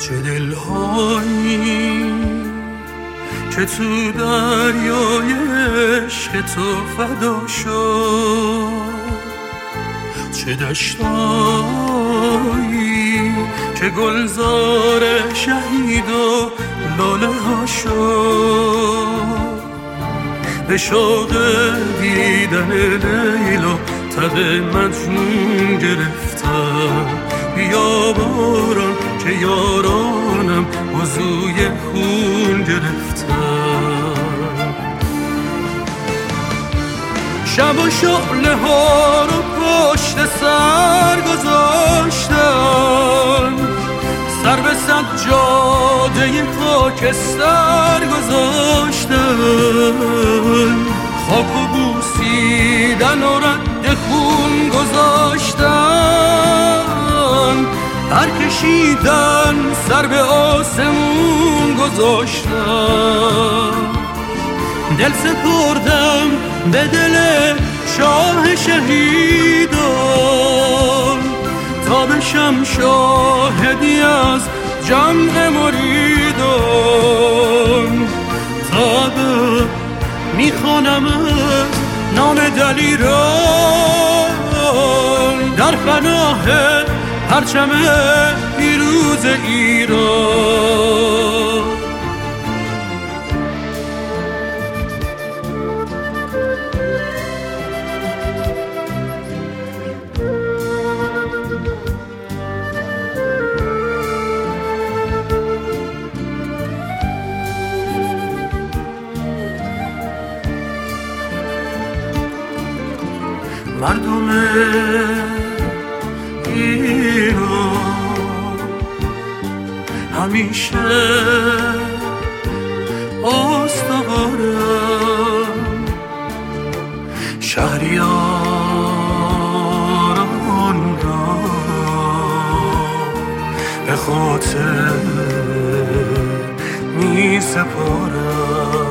چه دلهایی که تو دریای عشق تو فدا شد، چه دشتایی که گلزار شهید و لاله ها شد. به شوق دیدن لیلا تب مجنون گرفتم، بیا باران که یارانم وضوی خون گرفتم. شب و شعله ها رو پشت سر گذاشتم، سر به سجاده خاکستر گذاشتم، خاک و بوسیدن و رد خون گذاشتم، پر کشیدن سر به آسمون گذاشتم. دل سپردم به دل شاه شهیدان تا بشم شاهدی از جمع مریدان. تا میخوانم نام دلیران در پناه پرچم پیروز ایران. مردم ایران همیشه استوارم، شهریاران را به خاطر می سپارم.